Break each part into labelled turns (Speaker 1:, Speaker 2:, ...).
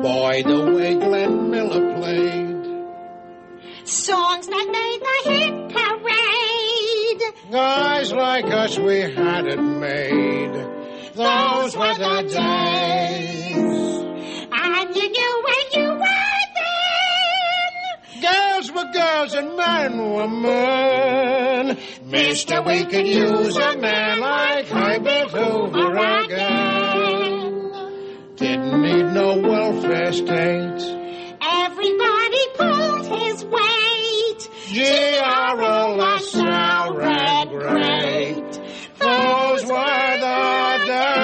Speaker 1: By the way Glenn Miller played
Speaker 2: songs that made the hit parade.
Speaker 1: Guys like us, we had it made. Those were the days.
Speaker 2: And you knew where you were then.
Speaker 1: Girls were girls and men were men. Mister, we could use a man like Herbert Hoover again. Didn't need no welfare state.
Speaker 2: Everybody pulled his weight.
Speaker 1: G.R.O. LaSalle read great. Those were the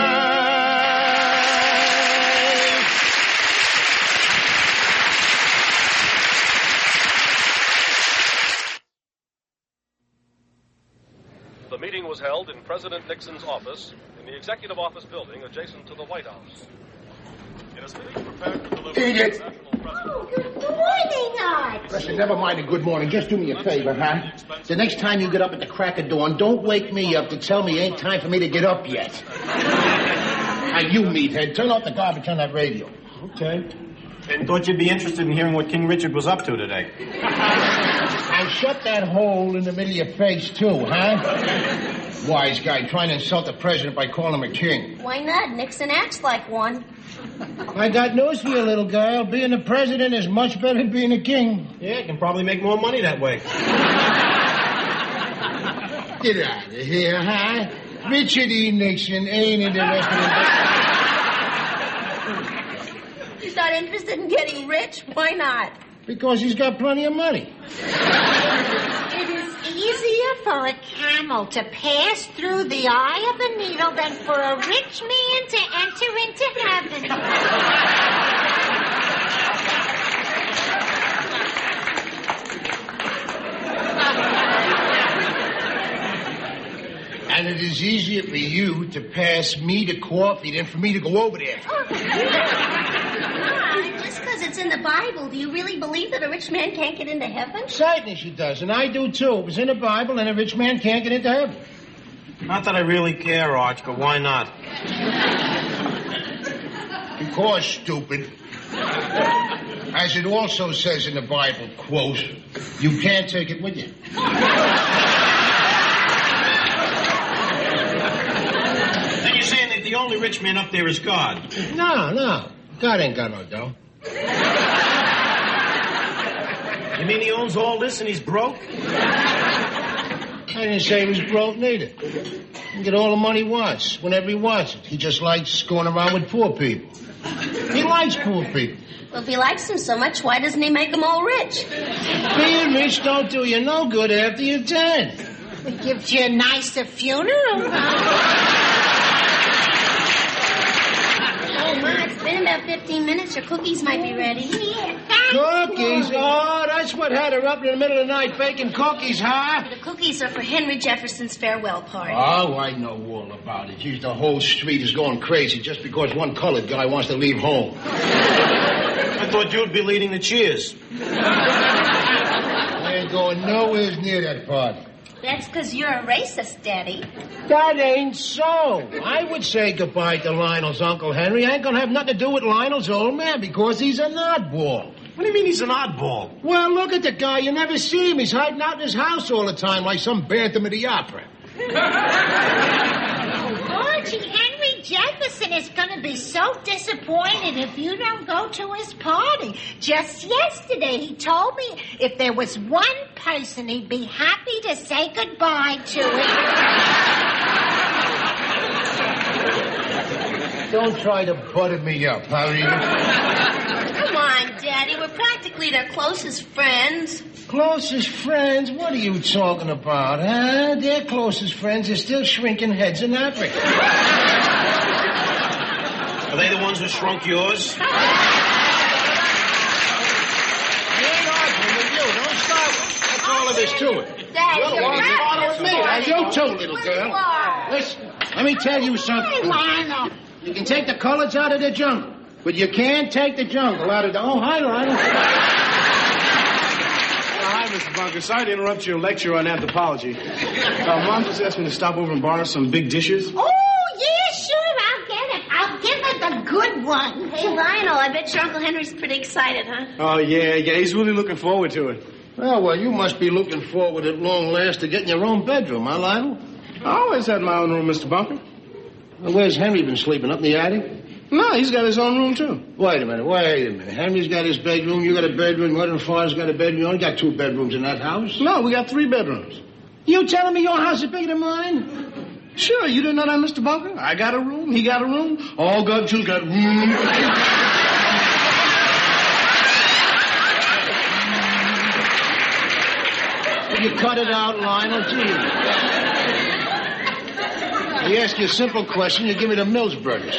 Speaker 1: days.
Speaker 3: The meeting was held in President Nixon's office in the Executive Office building adjacent to the White House. It is being prepared to deliver
Speaker 1: Idiot.
Speaker 3: the national president.
Speaker 2: Oh, good morning, Art.
Speaker 4: Listen, never mind a good morning. Just do me a favor, huh? The next time you get up at the crack of dawn, don't wake me up to tell me it ain't time for me to get up yet. Now, you meathead, turn off the garbage on that radio.
Speaker 5: Okay. And thought you'd be interested in hearing what King Richard was up to today.
Speaker 4: And shut that hole in the middle of your face, too, huh? Wise guy trying to insult the president by calling him a king.
Speaker 6: Why not? Nixon acts like one.
Speaker 4: I got news for you, little girl. Being a president is much better than being a king.
Speaker 5: Yeah, you can probably make more money that way.
Speaker 4: Get out of here, huh? Richard E. Nixon ain't interested in...
Speaker 6: He's not interested in getting rich? Why not?
Speaker 4: Because he's got plenty of money.
Speaker 2: It is easier for a camel to pass through the eye of a needle than for a rich man to enter into heaven.
Speaker 4: And it is easier for you to pass me the coffee than for me to go over there.
Speaker 6: Just because it's in the Bible, do you really believe that a rich man can't get into heaven?
Speaker 4: Certainly she does, and I do too. It was in the Bible, and a rich man can't get into heaven.
Speaker 5: Not that I really care, Arch, but why not?
Speaker 4: Because, stupid. As it also says in the Bible, quote, you can't take it with you.
Speaker 5: Then you're saying that the only rich man up there is God?
Speaker 4: No. God ain't got no dough.
Speaker 5: You mean he owns all this and he's broke?
Speaker 4: I didn't say he was broke, neither. He can get all the money he wants, whenever he wants it. He just likes going around with poor people. He likes poor people.
Speaker 6: Well, if he likes them so much, why doesn't he make them all rich?
Speaker 4: Being rich don't do you no good after you're dead.
Speaker 2: It gives you a nicer funeral.
Speaker 6: Oh, Ma, it's been about 15 minutes. Your cookies might be ready.
Speaker 4: Cookies? Oh, that's what had her up in the middle of the night baking cookies, huh?
Speaker 6: The cookies are for Henry Jefferson's farewell party.
Speaker 4: Oh, I know all about it. Geez, the whole street is going crazy just because one colored guy wants to leave home.
Speaker 5: I thought you'd be leading the cheers.
Speaker 4: I ain't going nowhere near that party.
Speaker 6: That's because you're a racist, Daddy.
Speaker 4: That ain't so. I would say goodbye to Lionel's Uncle Henry. I ain't gonna have nothing to do with Lionel's old man because he's an oddball.
Speaker 5: What do you mean he's an oddball?
Speaker 4: Well, look at the guy. You never see him. He's hiding out in his house all the time like some bantam of the opera.
Speaker 2: Archie, Henry Jefferson is going to be so disappointed if you don't go to his party. Just yesterday, he told me if there was one person he'd be happy to say goodbye to it.
Speaker 4: Don't try to butter me up, Harry.
Speaker 6: Come on, Daddy. We're practically their closest friends.
Speaker 4: Closest friends? What are you talking about, huh? Their closest friends are still shrinking heads in Africa.
Speaker 5: Are they the ones who shrunk yours?
Speaker 4: I ain't arguing with you. Don't start. That's all there is to it.
Speaker 6: Daddy,
Speaker 4: You're the one who's arguing with me. Now, you too, little girl. Listen, let me tell you something.
Speaker 2: Lionel.
Speaker 4: You can take the colors out of the jungle, but you can't take the jungle out of the... Oh, hi, Lionel.
Speaker 7: Hi, Mr. Bunker. Sorry to interrupt your lecture on anthropology. Mom just asked me to stop over and borrow some big dishes.
Speaker 2: Oh, yeah, sure, I'll get it. I'll give her the good want.
Speaker 6: Hey, Lionel, I bet your Uncle Henry's pretty excited, huh?
Speaker 7: Oh, yeah, he's really looking forward to it.
Speaker 4: Well, you must be looking forward at long last to getting your own bedroom, huh, Lionel?
Speaker 7: I always had my own room, Mr. Bunker.
Speaker 4: Well, where's Henry been sleeping? Up in the attic?
Speaker 7: No, he's got his own room, too.
Speaker 4: Wait a minute. Henry's got his bedroom, you got a bedroom, Mother and Father's got a bedroom. You only got 2 bedrooms in that house?
Speaker 7: No, we got 3 bedrooms.
Speaker 4: You telling me your house is bigger than mine?
Speaker 7: Sure, you didn't know that, Mr. Bunker? I got a room, he got a room. All got you got room.
Speaker 4: You cut it out, Lionel. Gee. I ask you a simple question, you give me the Mills Brothers.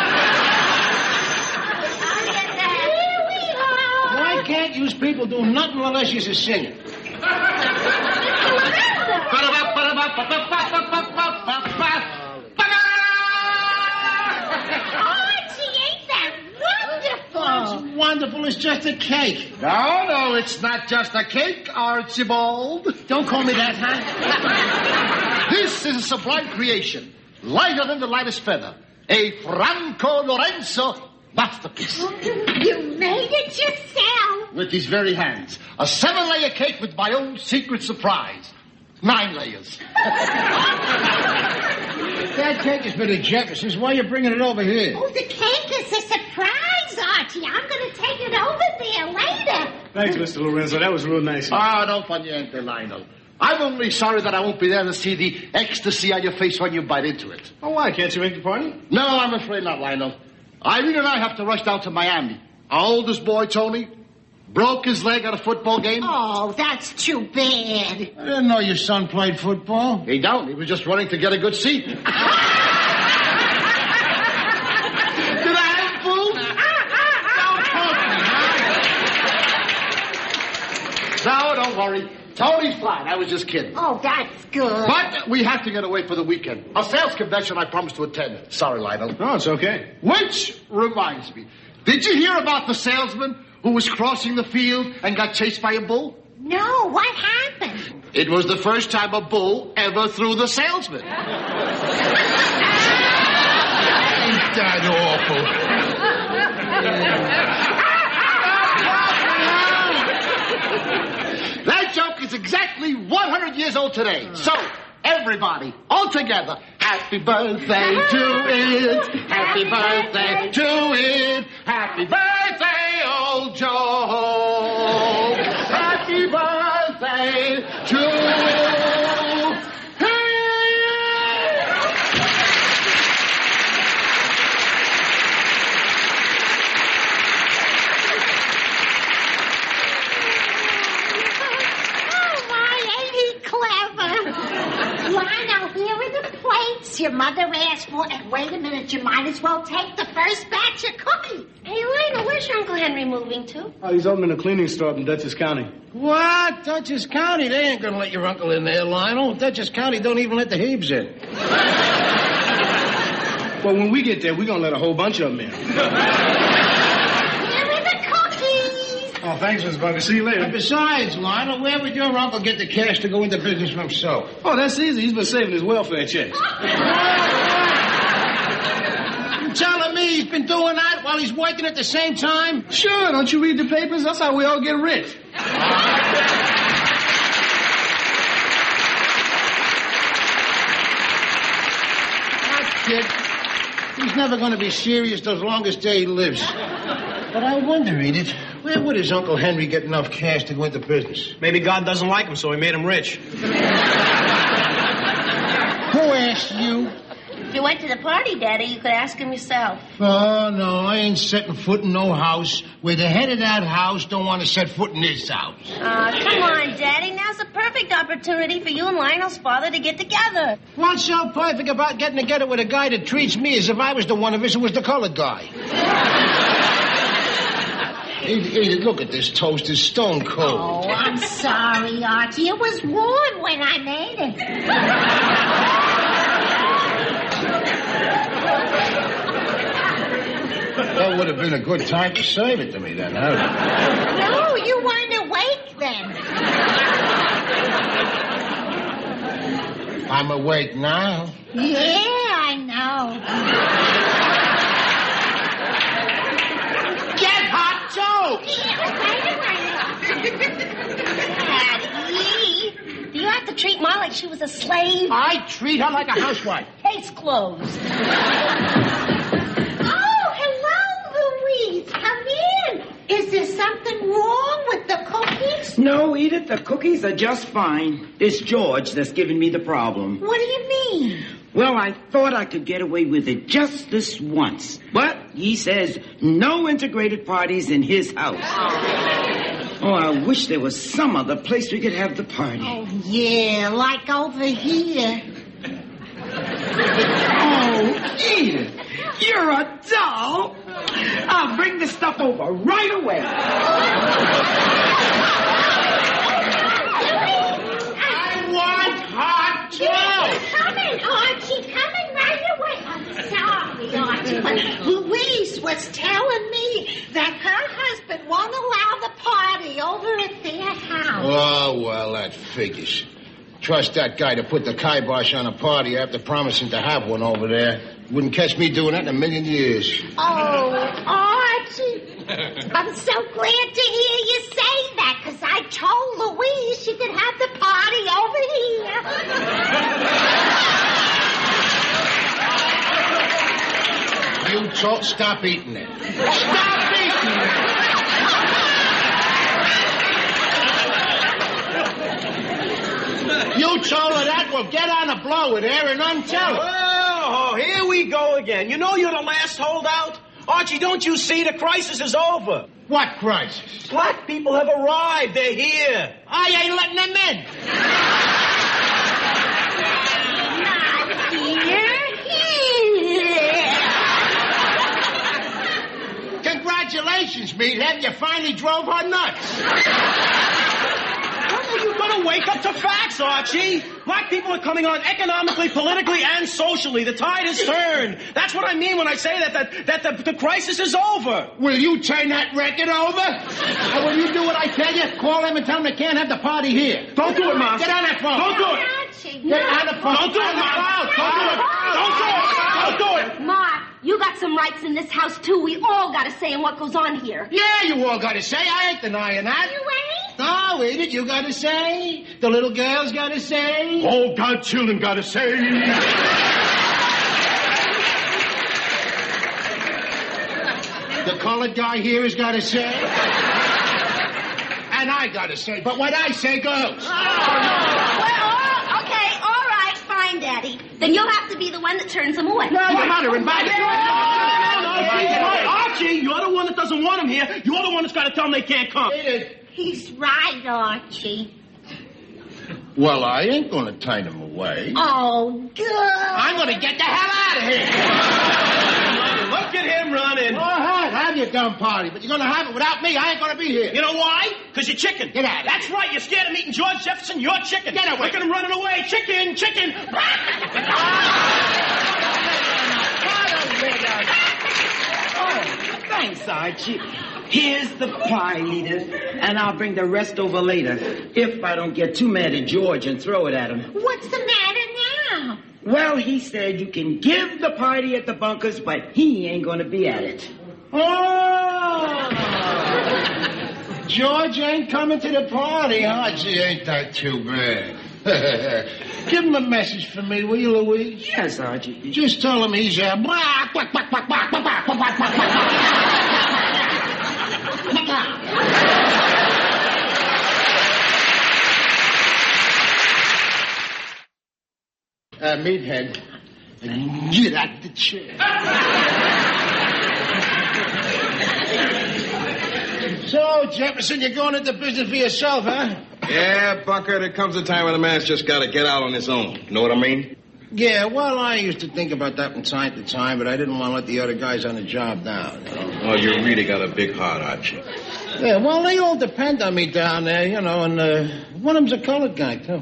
Speaker 4: Why can't you people do nothing unless you're singing? Wonderful, it's just a cake.
Speaker 1: No, it's not just a cake, Archibald.
Speaker 4: Don't call me that, huh?
Speaker 1: This is a sublime creation, lighter than the lightest feather. A Franco Lorenzo masterpiece.
Speaker 2: You made it yourself.
Speaker 1: With these very hands. A 7-layer cake with my own secret surprise. 9 layers.
Speaker 4: That cake has been at Jefferson's. Why are you bringing it over here?
Speaker 2: Oh, the cake is a surprise, Archie. I'm going to take it over there later.
Speaker 7: Thanks, Mr. Lorenzo. That was real nice.
Speaker 1: Ah, no niente, Lionel. I'm only sorry that I won't be there to see the ecstasy on your face when you bite into it.
Speaker 7: Oh, why? Can't you make the party?
Speaker 1: No, I'm afraid not, Lionel. Irene and I have to rush down to Miami. Our oldest boy, Tony, broke his leg at a football game.
Speaker 2: Oh, that's too bad.
Speaker 4: I didn't know your son played football.
Speaker 1: He don't. He was just running to get a good seat. Did I have food? No, don't worry. Tony's fine. I was just kidding.
Speaker 2: Oh, that's good.
Speaker 1: But we have to get away for the weekend. A sales convention I promised to attend. Sorry, Lionel.
Speaker 7: No, it's okay.
Speaker 1: Which reminds me. Did you hear about the salesman who was crossing the field and got chased by a bull?
Speaker 2: No, what happened?
Speaker 1: It was the first time a bull ever threw the salesman.
Speaker 4: Ain't that awful?
Speaker 1: That joke is exactly 100 years old today. So, everybody, all together, happy birthday to it. Happy birthday to it. Happy birthday, old Joe. Happy birthday to it.
Speaker 2: Lionel, here are the plates your mother asked for. And wait a minute, you might as well take the first batch of cookies.
Speaker 6: Hey, Lionel, where's your Uncle Henry moving to?
Speaker 7: Oh, he's opening a cleaning store up in Dutchess County.
Speaker 4: What? Dutchess County? They ain't gonna let your uncle in there, Lionel. Dutchess County don't even let the Hebes in.
Speaker 7: Well, when we get there, we're gonna let a whole bunch of them in.
Speaker 2: Here are the cookies.
Speaker 7: Oh, thanks, Mr. Bunker. See you later.
Speaker 4: And besides, Lionel, where would your uncle get the cash to go into business for himself?
Speaker 7: Oh, that's easy. He's been saving his welfare checks.
Speaker 4: You telling me he's been doing that while he's working at the same time?
Speaker 7: Sure, don't you read the papers? That's how we all get rich.
Speaker 4: That kid, he's never going to be serious as long as day he lives. But I wonder, Edith, where would his Uncle Henry get enough cash to go into business?
Speaker 7: Maybe God doesn't like him, so he made him rich.
Speaker 4: Who asked you?
Speaker 6: If you went to the party, Daddy, you could ask him yourself.
Speaker 4: Oh, no, I ain't setting foot in no house where the head of that house don't want to set foot in his house.
Speaker 6: Come on, Daddy. Now's a perfect opportunity for you and Lionel's father to get together.
Speaker 4: What's so perfect about getting together with a guy that treats me as if I was the one of us who was the colored guy? Edith, look at this toast. It's stone cold.
Speaker 2: Oh, I'm sorry, Archie. It was warm when I made it.
Speaker 4: That would have been a good time to serve it to me then, huh?
Speaker 2: No, you weren't awake then.
Speaker 4: I'm awake now.
Speaker 2: Yeah, I know.
Speaker 6: like she was a slave.
Speaker 4: I treat her like a housewife.
Speaker 6: Case closed.
Speaker 2: Oh, hello, Louise. Come in. Is there something wrong with the cookies?
Speaker 8: No, Edith, the cookies are just fine. It's George that's giving me the problem.
Speaker 2: What do you mean?
Speaker 8: Well, I thought I could get away with it just this once. But he says no integrated parties in his house. Oh, I wish there was some other place we could have the party.
Speaker 2: Oh, yeah, like over here.
Speaker 8: Oh, Edith, you're a doll. I'll bring the stuff over right away.
Speaker 4: I want hot chocolate.
Speaker 2: Coming, Archie, coming right away. I'm sorry, Archie, but Louise was telling me that her husband won't allow the party over at their house.
Speaker 4: Oh, well, that figures. Trust that guy to put the kibosh on a party after promising to have one over there. Wouldn't catch me doing that in a million years.
Speaker 2: Oh, Archie, I'm so glad to hear you say that, because I told Louise she could have the party over here.
Speaker 4: You stop eating it. Stop eating it! You told her that? Well, get on a blow with her and untell her.
Speaker 5: Oh, here we go again. You know you're the last holdout? Archie, don't you see the crisis is over?
Speaker 4: What crisis?
Speaker 5: Black people have arrived. They're here.
Speaker 4: I ain't letting them in. Congratulations, meathead. You finally drove her nuts.
Speaker 5: You've got to wake up to facts, Archie. Black people are coming on economically, politically, and socially. The tide has turned. That's what I mean when I say that the crisis is over.
Speaker 4: Will you turn that record over? Or will you do what I tell you? Call them and tell them they can't have the party here.
Speaker 5: Don't do it, Ma.
Speaker 4: Get on that phone.
Speaker 5: Don't do it.
Speaker 2: Archie,
Speaker 4: Get on the phone.
Speaker 5: Don't do it, Ma. Don't do it. Don't do it. Don't do it.
Speaker 6: Mark, you got some rights in this house, too. We all got a say in what goes on here.
Speaker 4: Yeah, you all got to say. I ain't denying that.
Speaker 2: You ain't?
Speaker 4: No, Edith, you got to say. The little girls got to say.
Speaker 7: All godchildren got to say.
Speaker 4: The colored guy here has got to say. And I got to say. But what I say goes.
Speaker 6: Well, okay, all right, fine, Daddy. Then you'll have to be the one that turns them away.
Speaker 4: No, the matter, invite it.
Speaker 5: Archie, you're the one that doesn't want them here. You're the one that's got to tell them they can't come.
Speaker 4: Edith.
Speaker 2: He's right, Archie.
Speaker 4: Well, I ain't going to turn him away.
Speaker 2: Oh, good.
Speaker 4: I'm going to get the hell out of here.
Speaker 5: Look at him running.
Speaker 4: All right, have your dumb party, but you're going to have it without me. I ain't going to be here.
Speaker 5: You know why? Because you're chicken.
Speaker 4: Get out of
Speaker 5: That's right. You're scared of meeting George Jefferson. You're chicken.
Speaker 4: Get away.
Speaker 5: Look at him running away. Chicken, chicken.
Speaker 8: Oh, thanks, Archie. Here's the pie, Edith, and I'll bring the rest over later, if I don't get too mad at George and throw it at him.
Speaker 2: What's the matter now?
Speaker 8: Well, he said you can give the party at the bunkers, but he ain't going to be at it.
Speaker 4: Oh! George ain't coming to the party, huh? Gee, ain't that too bad? Give him a message for me, will you, Louise?
Speaker 8: Yes, Archie.
Speaker 4: Just tell him he's a... Meathead, get out of the chair. So, Jefferson, you're going into business for yourself, huh?
Speaker 9: Yeah, Bunker, there comes a time when a man's just got to get out on his own. Know what I mean?
Speaker 4: Yeah, well, I used to think about that from time to time, but I didn't want to let the other guys on the job down, you know?
Speaker 9: Oh, you really got a big heart, Archie.
Speaker 4: Yeah, well, they all depend on me down there, you know, and one of them's a colored guy, too.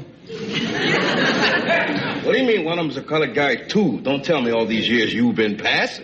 Speaker 9: What do you mean one of them's a colored guy, too? Don't tell me all these years you've been passing.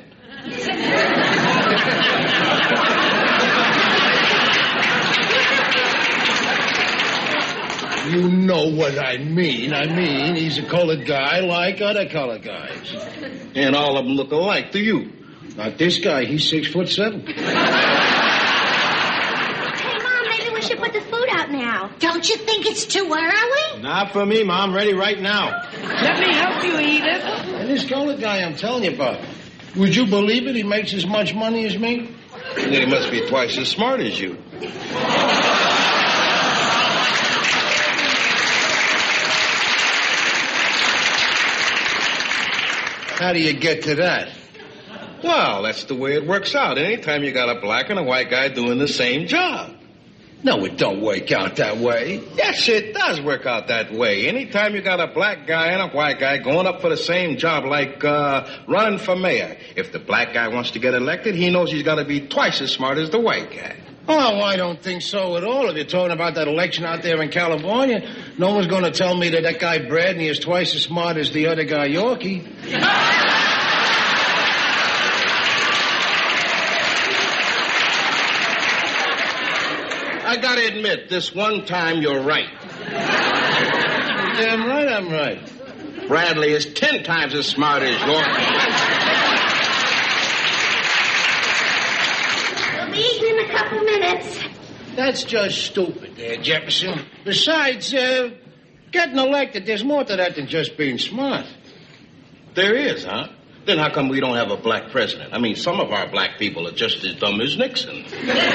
Speaker 4: You know what I mean. I mean, he's a colored guy like other colored guys.
Speaker 9: And all of them look alike to you.
Speaker 4: Not this guy. He's 6'7".
Speaker 6: Hey, Mom, maybe we should put the food out in now?
Speaker 2: Don't you think it's too early?
Speaker 7: Not for me, Ma. I'm ready right now.
Speaker 8: Let me help you, Edith.
Speaker 4: And this colored guy I'm telling you about, would you believe it? He makes as much money as me.
Speaker 9: Then he must be twice as smart as you.
Speaker 4: How do you get to that?
Speaker 9: Well, that's the way it works out. Anytime you got a black and a white guy doing the same job.
Speaker 4: No, it don't work out that way.
Speaker 9: Yes, it does work out that way. Anytime you got a black guy and a white guy going up for the same job, like running for mayor, if the black guy wants to get elected, he knows he's got to be twice as smart as the white guy.
Speaker 4: Oh, I don't think so at all. If you're talking about that election out there in California, no one's going to tell me that guy Bradney is twice as smart as the other guy, Yorkie.
Speaker 9: I got to admit, this one time you're right.
Speaker 4: Damn right I'm right.
Speaker 9: Bradley is 10 times as smart as Yorkie.
Speaker 6: We'll be eating in a couple minutes.
Speaker 4: That's just stupid there, Jefferson. Besides, getting elected, there's more to that than just being smart.
Speaker 9: There is, huh? Then how come we don't have a black president? I mean, some of our black people are just as dumb as Nixon.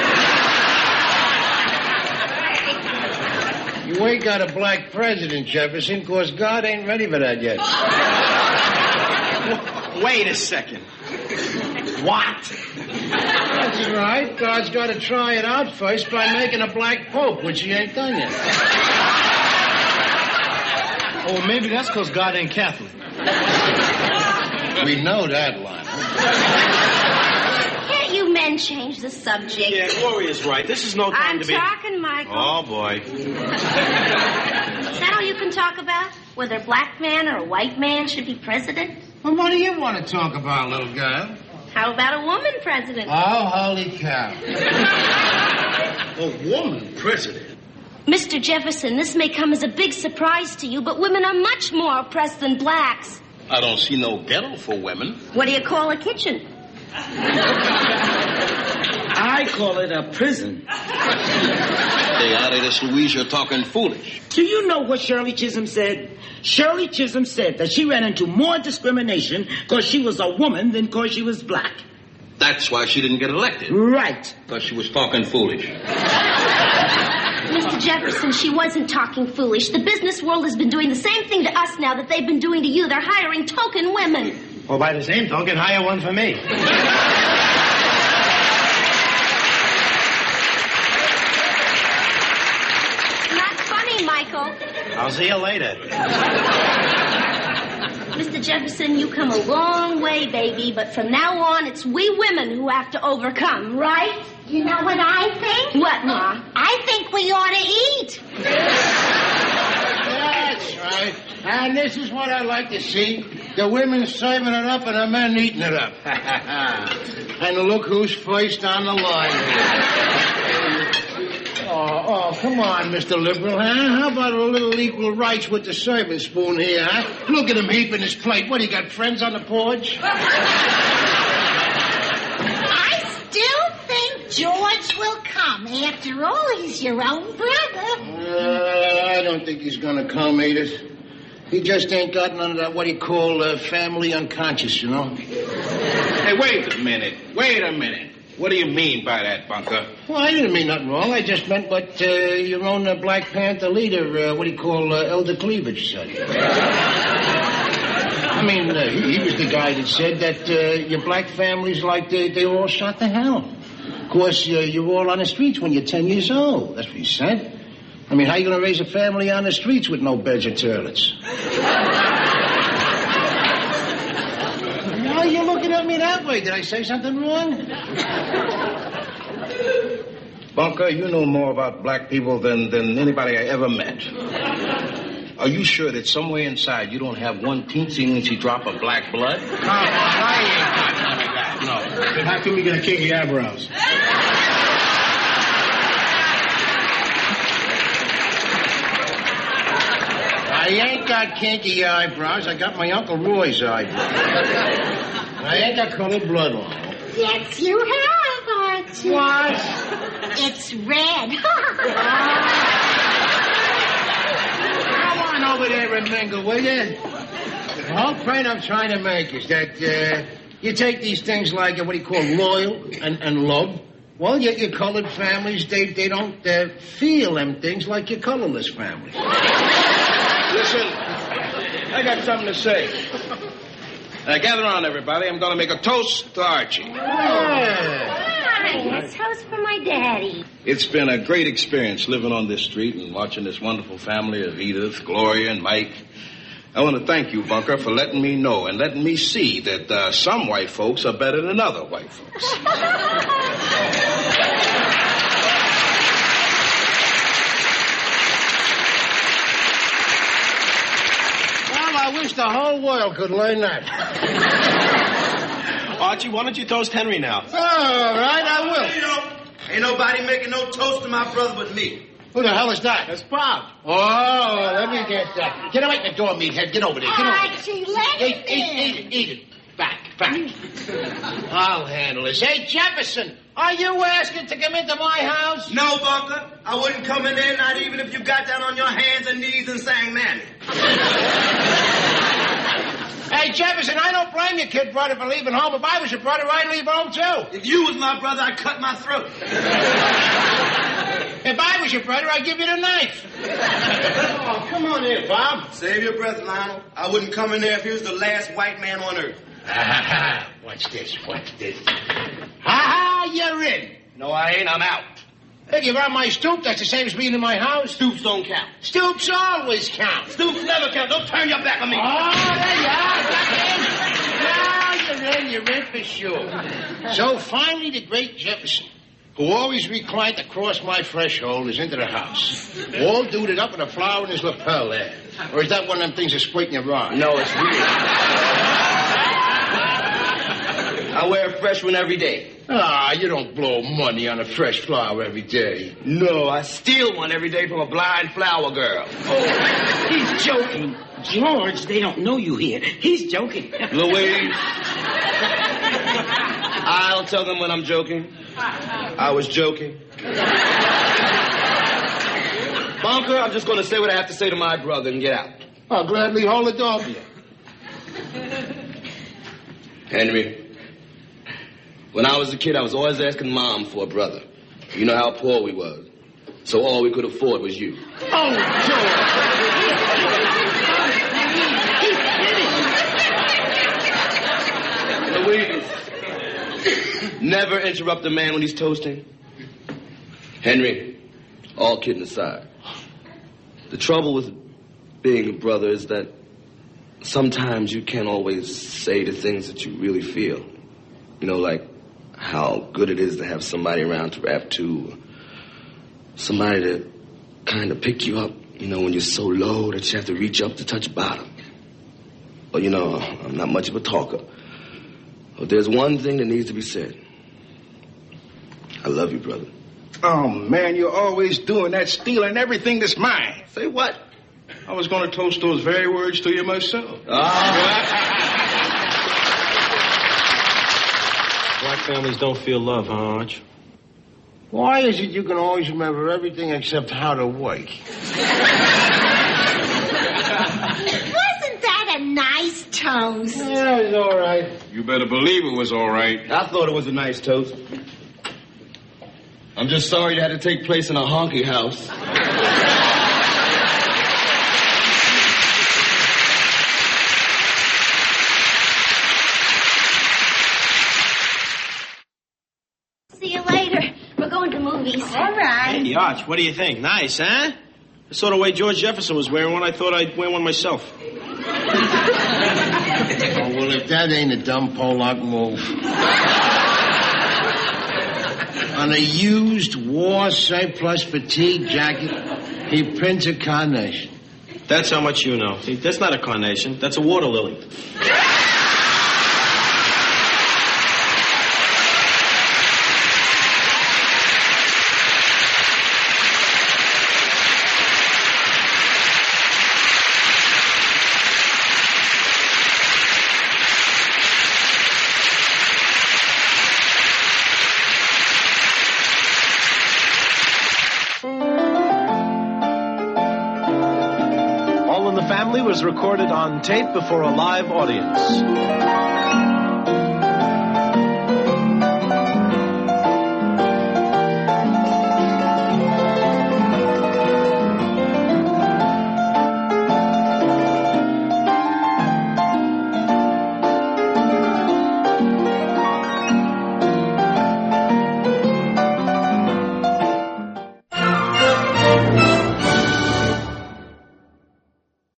Speaker 4: You ain't got a black president, Jefferson, because God ain't ready for that yet.
Speaker 5: Wait a second. What?
Speaker 4: That's right. God's got to try it out first by making a black pope, which he ain't done yet.
Speaker 7: Oh, maybe that's because God ain't Catholic.
Speaker 4: We know that, Lionel.
Speaker 6: Can't you men change the subject?
Speaker 5: Yeah, Gloria's right. This is no time
Speaker 6: I'm
Speaker 5: to be...
Speaker 6: talking, Michael.
Speaker 5: Oh, boy.
Speaker 6: Is that all you can talk about? Whether a black man or a white man should be president?
Speaker 4: Well, what do you want to talk about, little girl?
Speaker 6: How about a woman president?
Speaker 4: Oh, holy cow.
Speaker 9: A woman president?
Speaker 6: Mr. Jefferson, this may come as a big surprise to you, but women are much more oppressed than blacks.
Speaker 9: I don't see no ghetto for women.
Speaker 6: What do you call a kitchen?
Speaker 8: I call it a prison.
Speaker 9: Hey, out of this, Louise, you're talking foolish.
Speaker 8: Do you know what Shirley Chisholm said? Shirley Chisholm said that she ran into more discrimination because she was a woman than because she was black.
Speaker 9: That's why she didn't get elected.
Speaker 8: Right.
Speaker 9: Because she was talking foolish.
Speaker 6: Mr. Jefferson, she wasn't talking foolish. The business world has been doing the same thing to us now that they've been doing to you. They're hiring token women.
Speaker 7: Well, by the same token, hire one for me.
Speaker 6: Not funny, Michael.
Speaker 7: I'll see you later.
Speaker 6: Mr. Jefferson, you come a long way, baby, but from now on, it's we women who have to overcome, right?
Speaker 2: You know what I think?
Speaker 6: What, Ma?
Speaker 2: I think we ought to eat.
Speaker 4: That's right. And this is what I like to see. The women serving it up and the men eating it up. And look who's first on the line here. Oh, come on, Mr. Liberal, huh? How about a little equal rights with the serving spoon here, huh? Look at him heaping his plate. What, he got friends on the porch?
Speaker 2: I still think George will come. After all, he's your own brother.
Speaker 4: I don't think he's going to come, Edith. He just ain't got none of that, what do you call, family unconscious, you know?
Speaker 9: Hey, wait a minute. What do you mean by that, Bunker?
Speaker 4: Well, I didn't mean nothing wrong. I just meant what your own Black Panther leader, what do you call, Elder Cleavage said. I mean, he was the guy that said that your black family's like they were all shot to hell. Of course, you're all on the streets when you're 10 years old. That's what he said. I mean, how you going to raise a family on the streets with no beds or toilets? Why are you looking at me that way? Did I say something wrong?
Speaker 9: Bunker, you know more about black people than anybody I ever met. Are you sure that somewhere inside you don't have one teensy-weensy drop of black blood?
Speaker 7: Come on, I ain't got none of that. No. Then how come you got kinky eyebrows?
Speaker 4: I ain't got kinky eyebrows. I got my Uncle Roy's eyebrows. I ain't got colored blood on them.
Speaker 2: Yes, you have, Archie.
Speaker 4: What?
Speaker 2: It's red.
Speaker 4: over there and mingle, will you? The whole point I'm trying to make is that you take these things like what do you call loyal and love. Well, your colored families, they don't feel them things like your colorless families.
Speaker 9: Listen, I got something to say. Gather around, everybody. I'm going to make a toast to Archie.
Speaker 6: Hi, a toast for my daddy.
Speaker 9: It's been a great experience living on this street and watching this wonderful family of Edith, Gloria, and Mike. I want to thank you, Bunker, for letting me know and letting me see that some white folks are better than other white folks.
Speaker 4: Well, I wish the whole world could learn that.
Speaker 5: Archie, why don't you toast Henry now?
Speaker 4: All right, I will.
Speaker 10: Ain't nobody making no toast to my brother but me.
Speaker 4: Who the hell is that?
Speaker 7: That's Bob.
Speaker 4: Oh, let me get that. Get away from the door, meathead. Get over there. Get over there.
Speaker 2: Archie, let him in.
Speaker 4: Eat it. Back. I'll handle this. Hey, Jefferson, are you asking to come into my house?
Speaker 10: No, Bunker. I wouldn't come in there, not even if you got down on your hands and knees and sang Mammy.
Speaker 4: Hey, Jefferson, I don't blame you, kid brother, for leaving home. If I was your brother, I'd leave home, too.
Speaker 10: If you was my brother, I'd cut my throat.
Speaker 4: If I was your brother, I'd give you the knife. Oh, come on here, Bob.
Speaker 10: Save your breath, Lionel. I wouldn't come in there if he was the last white man on earth.
Speaker 4: Watch this. Ha-ha, you're in.
Speaker 10: No, I ain't. I'm out.
Speaker 4: If you're on my stoop, that's the same as being in my house.
Speaker 10: Stoops don't count.
Speaker 4: Stoops always count.
Speaker 10: Stoops never count. Don't turn your back on me.
Speaker 4: Oh, there you are. Now you're in for sure. So finally, the great Jefferson, who always reclined across my threshold, is into the house. All duded up with a flower in his lapel there. Or is that one of them things that's squirting your rod?
Speaker 10: No, it's weird. I wear a fresh one every day.
Speaker 4: Ah, you don't blow money on a fresh flower every day.
Speaker 10: No, I steal one every day from a blind flower girl.
Speaker 8: Oh, he's joking. George, they don't know you here. He's joking.
Speaker 10: Louise, I'll tell them when I'm joking. I was joking. Bunker, I'm just going to say what I have to say to my brother and get out.
Speaker 4: I'll gladly hold the door for you.
Speaker 10: Henry, when I was a kid, I was always asking Mom for a brother. You know how poor we was. So all we could afford was you.
Speaker 4: Oh, George.
Speaker 10: Louise, never interrupt a man when he's toasting. Henry, all kidding aside, the trouble with being a brother is that sometimes you can't always say the things that you really feel. You know, like how good it is to have somebody around to rap to, somebody to kind of pick you up, you know, when you're so low that you have to reach up to touch bottom. Well, you know, I'm not much of a talker. But there's one thing that needs to be said. I love you, brother.
Speaker 9: Oh, man, you're always doing that, stealing everything that's mine.
Speaker 10: Say what?
Speaker 9: I was going to toast those very words to you myself.
Speaker 5: Black families don't feel love, huh, Arch?
Speaker 4: Why is it you can always remember everything except how to wake?
Speaker 2: Wasn't that a nice toast?
Speaker 4: Yeah, it was all right.
Speaker 9: You better believe it was all right.
Speaker 10: I thought it was a nice toast. I'm just sorry it had to take place in a honky house.
Speaker 6: See you later. We're going to movies.
Speaker 2: All right.
Speaker 5: Hey, Arch, what do you think? Nice, huh? The sort of way George Jefferson was wearing one, I thought I'd wear one myself.
Speaker 4: Oh, well, if that ain't a dumb Pollock move. On a used war surplus fatigue jacket, he prints a carnation.
Speaker 5: That's how much you know. See, that's not a carnation. That's a water lily.
Speaker 11: All in the Family was recorded on tape before a live audience.